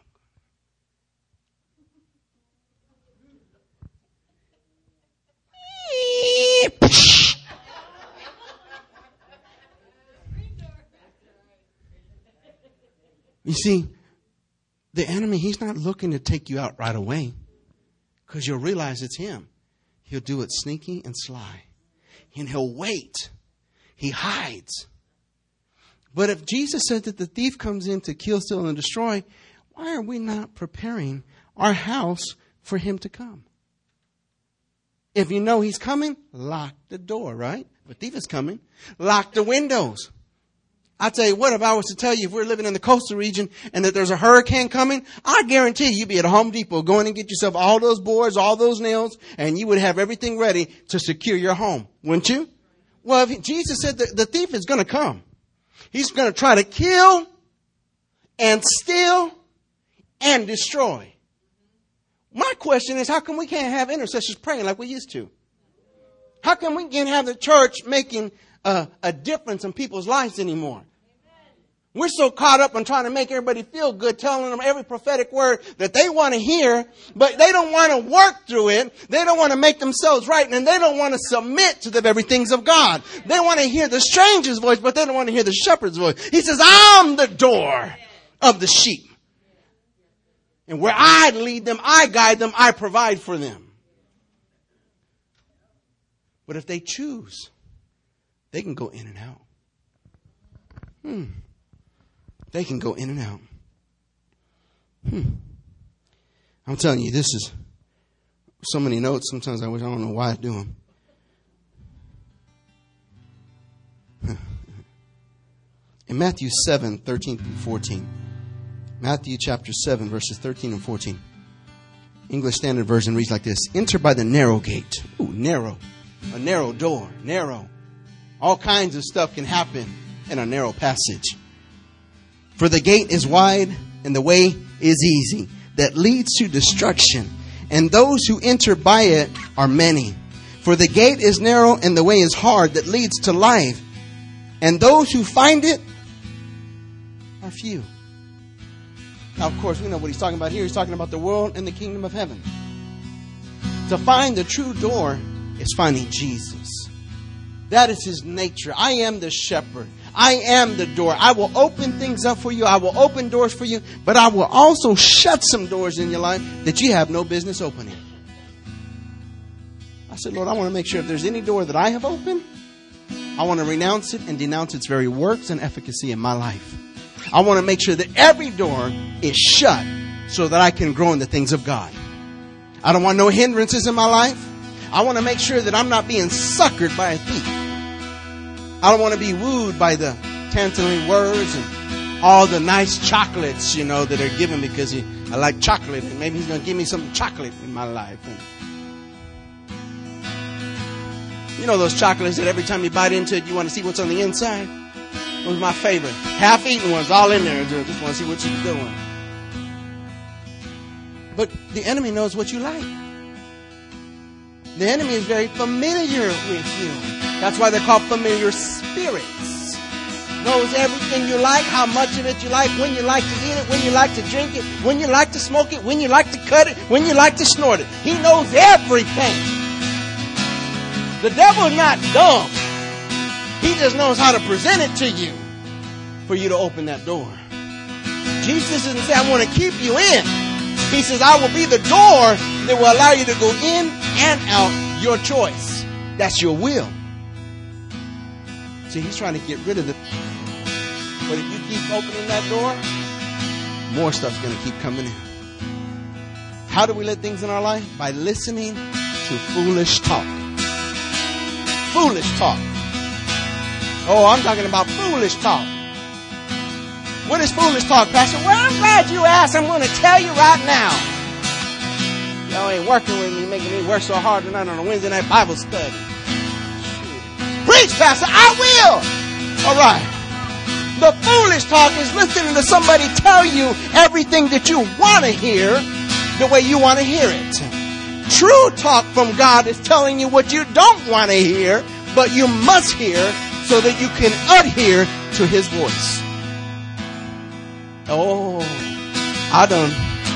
You see, the enemy, he's not looking to take you out right away because you'll realize it's him. He'll do it sneaky and sly. And he'll wait. He hides. But if Jesus said that the thief comes in to kill, steal, and destroy, why are we not preparing our house for him to come? If you know he's coming, lock the door, right? The thief is coming. Lock the windows. I tell you what, if I was to tell you if we're living in the coastal region and that there's a hurricane coming, I guarantee you'd be at Home Depot going and get yourself all those boards, all those nails, and you would have everything ready to secure your home, wouldn't you? Well, if Jesus said that the thief is going to come. He's going to try to kill and steal and destroy. My question is, how come we can't have intercessors praying like we used to? How come we can't have the church making a, a difference in people's lives anymore? We're so caught up in trying to make everybody feel good, telling them every prophetic word that they want to hear, but they don't want to work through it. They don't want to make themselves right, and they don't want to submit to the very things of God. They want to hear the stranger's voice, but they don't want to hear the shepherd's voice. He says, I'm the door of the sheep. And where I lead them, I guide them, I provide for them. But if they choose, they can go in and out. Hmm. They can go in and out. Hmm. I'm telling you, this is so many notes. Sometimes I wish I don't know why I do them. In Matthew seven, thirteen through fourteen. Matthew chapter seven, verses thirteen and fourteen. English Standard Version reads like this. Enter by the narrow gate. Ooh, narrow. A narrow door. Narrow. All kinds of stuff can happen in a narrow passage. For the gate is wide and the way is easy that leads to destruction. And those who enter by it are many. For the gate is narrow and the way is hard that leads to life. And those who find it are few. Now, of course, we know what he's talking about here. He's talking about the world and the kingdom of heaven. To find the true door is finding Jesus. That is his nature. I am the shepherd. I am the door. I will open things up for you. I will open doors for you. But I will also shut some doors in your life that you have no business opening. I said, Lord, I want to make sure if there's any door that I have opened, I want to renounce it and denounce its very works and efficacy in my life. I want to make sure that every door is shut so that I can grow in the things of God. I don't want no hindrances in my life. I want to make sure that I'm not being suckered by a thief. I don't want to be wooed by the tantalizing words and all the nice chocolates, you know, that are given because he, I like chocolate and maybe he's going to give me some chocolate in my life. And you know those chocolates that every time you bite into it, you want to see what's on the inside? Those are my favorite. Half-eaten ones, all in there. Just want to see what you're doing. But the enemy knows what you like. The enemy is very familiar with you. That's why they're called familiar spirits. Knows everything you like, how much of it you like, when you like to eat it, when you like to drink it, when you like to smoke it, when you like to cut it, when you like to snort it. He knows everything. The devil's not dumb. He just knows how to present it to you for you to open that door. Jesus doesn't say, I want to keep you in. He says, I will be the door that will allow you to go in and out, your choice. That's your will. See, he's trying to get rid of the... But if you keep opening that door, more stuff's going to keep coming in. How do we let things in our life? By listening to foolish talk. Foolish talk. Oh, I'm talking about foolish talk. What is foolish talk, Pastor? Well, I'm glad you asked. I'm going to tell you right now. Y'all ain't working with me, making me work so hard tonight on a Wednesday night Bible study. Preach, Pastor. I will. All right. The foolish talk is listening to somebody tell you everything that you want to hear the way you want to hear it. True talk from God is telling you what you don't want to hear, but you must hear so that you can adhere to his voice. Oh, I done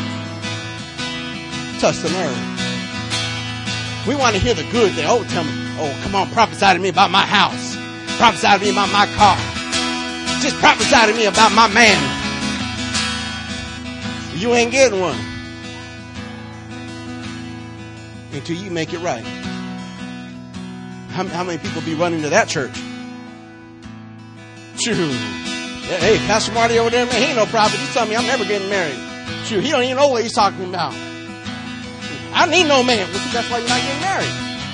touched the nerve. We want to hear the good thing. Oh, tell me. Oh, come on, prophesy to me about my house. Prophesy to me about my car. Just prophesy to me about my man. You ain't getting one until you make it right. How, how many people be running to that church? True. Hey, Pastor Marty over there, man, he ain't no prophet. He's telling me I'm never getting married. True. He don't even know what he's talking about. I don't need no man. Well, see, that's why you're not getting married.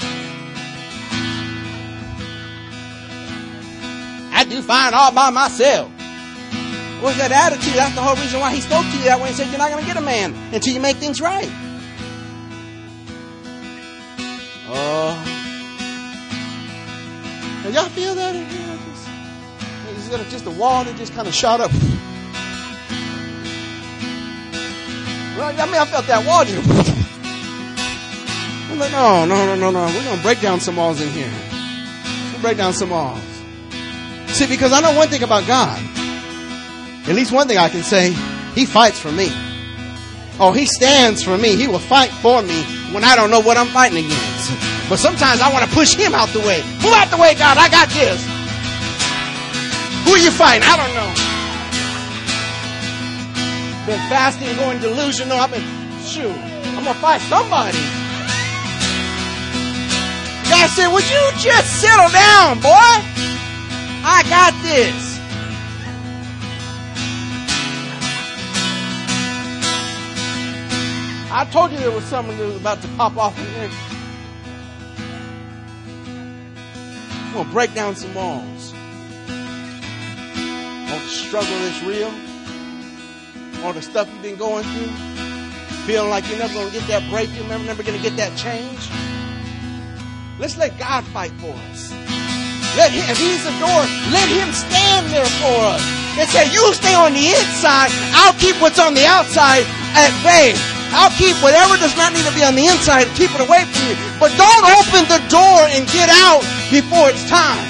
I do fine all by myself. What's that attitude? That's the whole reason why he spoke to you that way and said you're not going to get a man until you make things right. Oh. Did y'all feel that in here? Just, just a wall that just kind of shot up. Well, I mean, I felt that wall just... I'm like, no, no, no, no, no. We're going to break down some walls in here. We'll break down some walls. See, because I know one thing about God. At least one thing I can say. He fights for me. Oh, he stands for me. He will fight for me when I don't know what I'm fighting against. But sometimes I want to push him out the way. Move out the way, God. I got this. Who are you fighting? I don't know. Been fasting, going delusional. I've been, shoot, I'm going to fight somebody. God said, would you just settle down, boy? I got this. I told you there was someone that was about to pop off in here. I'm going to break down some walls. All the struggle that's real. All the stuff you've been going through. feeling like you're never going to get that breakthrough, you're never going to get that change. Let's let God fight for us. Let him, if he's the door, let him stand there for us. And say, you stay on the inside, I'll keep what's on the outside at bay. I'll keep whatever does not need to be on the inside, keep it away from you. But don't open the door and get out before it's time.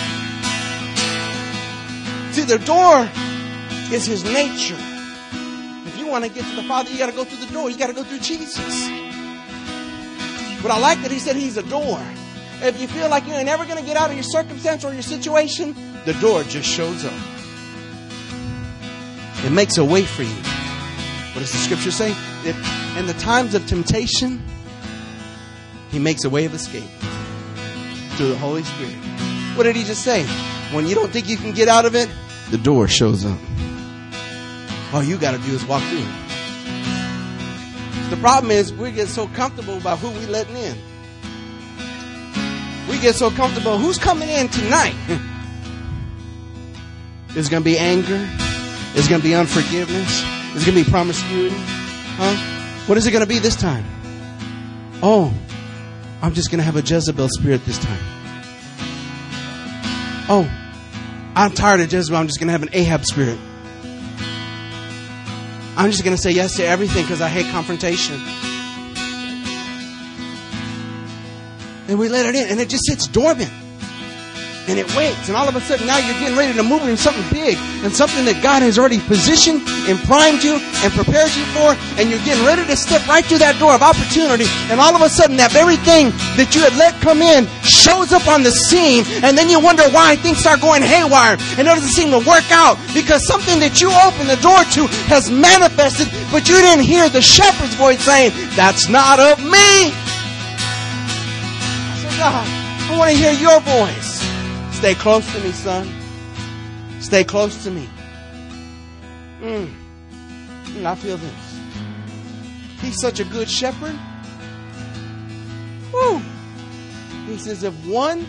See, the door is his nature. If you want to get to the Father, you got to go through the door. You got to go through Jesus. But I like that he said he's a door. If you feel like you're never going to get out of your circumstance or your situation, the door just shows up. It makes a way for you. What does the scripture say? That in the times of temptation, he makes a way of escape through the Holy Spirit. What did he just say? When you don't think you can get out of it, the door shows up. All you got to do is walk through it. The problem is we get so comfortable about who we letting in. We get so comfortable. Who's coming in tonight? There's going to be anger. There's going to be unforgiveness. There's going to be promiscuity. Huh? What is it going to be this time? Oh, I'm just going to have a Jezebel spirit this time. Oh, I'm tired of Jezebel. I'm just going to have an Ahab spirit. I'm just going to say yes to everything because I hate confrontation. And we let it in, and it just sits dormant. And it waits, and all of a sudden now you're getting ready to move into something big and something that God has already positioned and primed you and prepared you for, and you're getting ready to step right through that door of opportunity, and all of a sudden that very thing that you had let come in shows up on the scene, and then you wonder why things start going haywire and it doesn't seem to work out because something that you opened the door to has manifested, but you didn't hear the shepherd's voice saying, that's not of me. I said, God, I want to hear your voice. Stay close to me, son. Stay close to me. Mm. Mm, I feel this. He's such a good shepherd. Woo. He says if one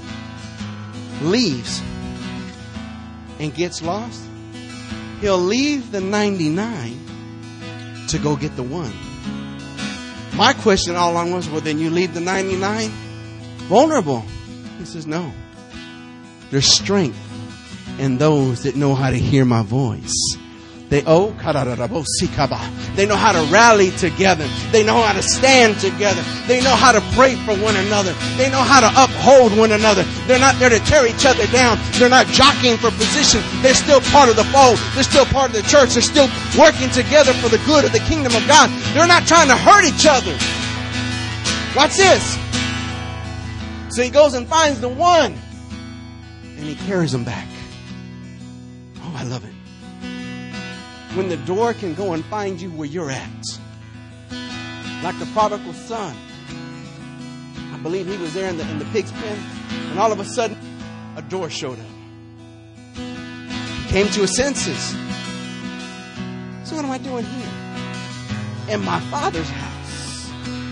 leaves and gets lost, he'll leave the ninety-nine to go get the one. My question all along was, well, then you leave the ninety-nine vulnerable. He says, no. There's strength in those that know how to hear my voice. They oh, they know how to rally together. They know how to stand together. They know how to pray for one another. They know how to uphold one another. They're not there to tear each other down. They're not jockeying for position. They're still part of the fold. They're still part of the church. They're still working together for the good of the kingdom of God. They're not trying to hurt each other. Watch this. So he goes and finds the one. And he carries them back. Oh, I love it. When the door can go and find you where you're at. Like the prodigal son. I believe he was there in the, in the pig's pen. And all of a sudden, a door showed up. He came to his senses. So what am I doing here? In my Father's house.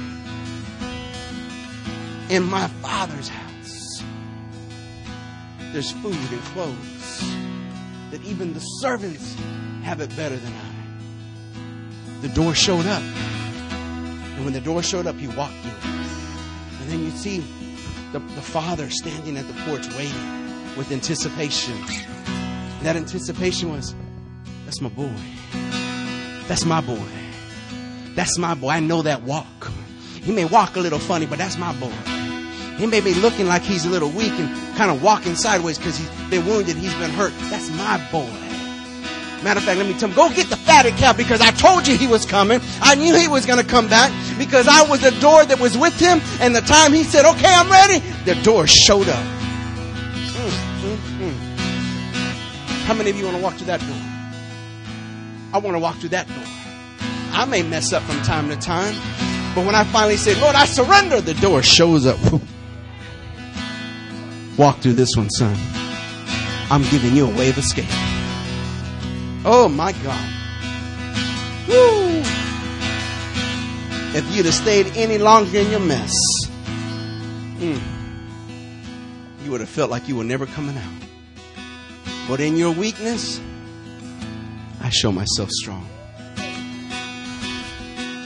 In my Father's house. There's food and clothes that even the servants have it better than I. The door showed up. And when the door showed up, he walked through it. And then you see the, the father standing at the porch waiting with anticipation. And that anticipation was, that's my boy. That's my boy. That's my boy. I know that walk. He may walk a little funny, but that's my boy. He may be looking like he's a little weak and kind of walking sideways because he's been wounded, he's been hurt. That's my boy. Matter of fact, let me tell him, go get the fatted calf because I told you he was coming. I knew he was going to come back because I was the door that was with him. And the time he said, okay, I'm ready, the door showed up. Mm, mm, mm. How many of you want to walk through that door? I want to walk through that door. I may mess up from time to time, but when I finally say, Lord, I surrender, the door shows up. Walk through this one, son. I'm giving you a way of escape. Oh, my God. Woo! If you'd have stayed any longer in your mess, mm, you would have felt like you were never coming out. But in your weakness, I show myself strong.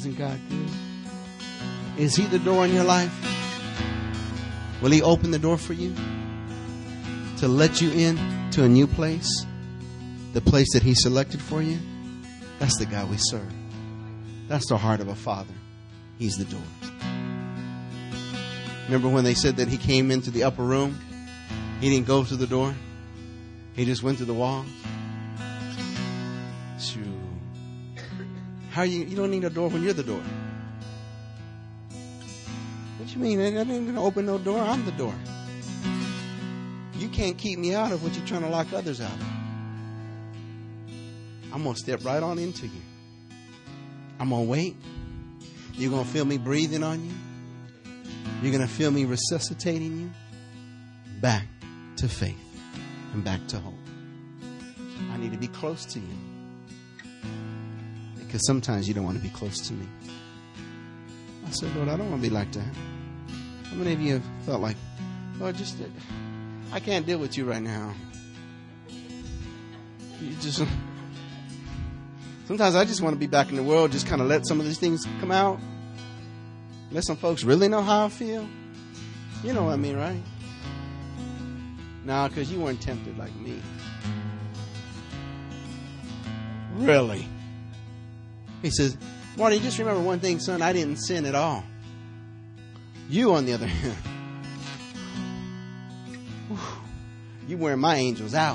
Isn't God good? Is He the door in your life? Will He open the door for you to let you in to a new place? The place that He selected for you? That's the God we serve. That's the heart of a father. He's the door. Remember when they said that He came into the upper room? He didn't go to the door. He just went to the walls. Shoo. How you? You don't need a door when you're the door. What you mean? I ain't going to open no door. I'm the door. You can't keep me out of what you're trying to lock others out of. I'm going to step right on into you. I'm going to wait. You're going to feel me breathing on you. You're going to feel me resuscitating you back to faith and back to hope. I need to be close to you. Because sometimes you don't want to be close to me. I said, Lord, I don't want to be like that. How many of you have felt like, Lord, just, I can't deal with you right now. You just, sometimes I just want to be back in the world, just kind of let some of these things come out. Let some folks really know how I feel. You know what I mean, right? No, because you weren't tempted like me. Really? He says, Marty, just remember one thing, son. I didn't sin at all. You, on the other hand, you wearing my angels out.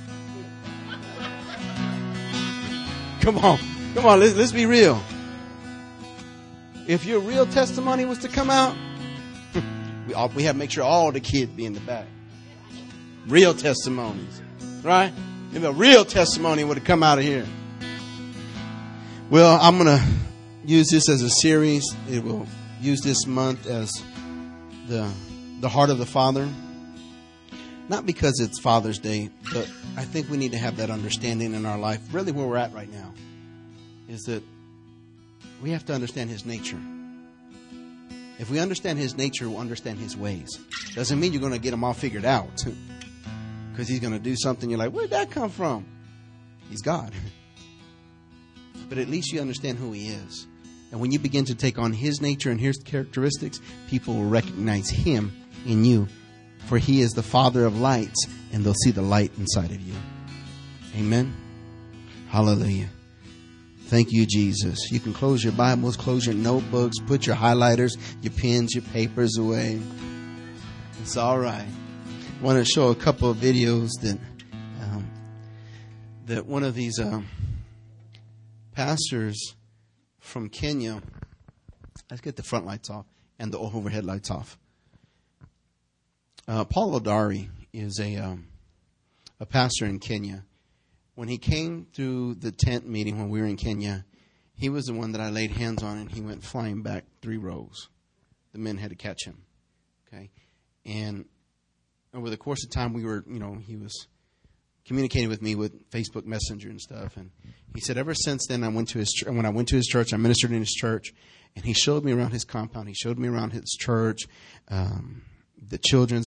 Come on. Come on, let's, let's be real. If your real testimony was to come out, we, all, we have to make sure all the kids be in the back. Real testimonies. Right? If a real testimony would have come out of here. Well, I'm going to use this as a series. It will use this month as the the heart of the Father. Not because it's Father's Day, but I think we need to have that understanding in our life. Really where we're at right now is that we have to understand His nature. If we understand His nature, we'll understand His ways. Doesn't mean you're going to get them all figured out. Because He's going to do something. You're like, where'd that come from? He's God. But at least you understand who He is. And when you begin to take on His nature and His characteristics, people will recognize Him in you. For He is the Father of lights, and they'll see the light inside of you. Amen. Hallelujah. Thank you, Jesus. You can close your Bibles, close your notebooks, put your highlighters, your pens, your papers away. It's all right. I want to show a couple of videos that um, that one of these um, pastors from Kenya. Let's get the front lights off and the overhead lights off. Uh, Paul Odari is a um, a pastor in Kenya. When he came through the tent meeting when we were in Kenya, he was the one that I laid hands on, and he went flying back three rows. The men had to catch him. Okay, and over the course of time, we were, you know, he was communicating with me with Facebook Messenger and stuff. And he said, ever since then, I went to his ch- when I went to his church, I ministered in his church, and he showed me around his compound. He showed me around his church, um, the children's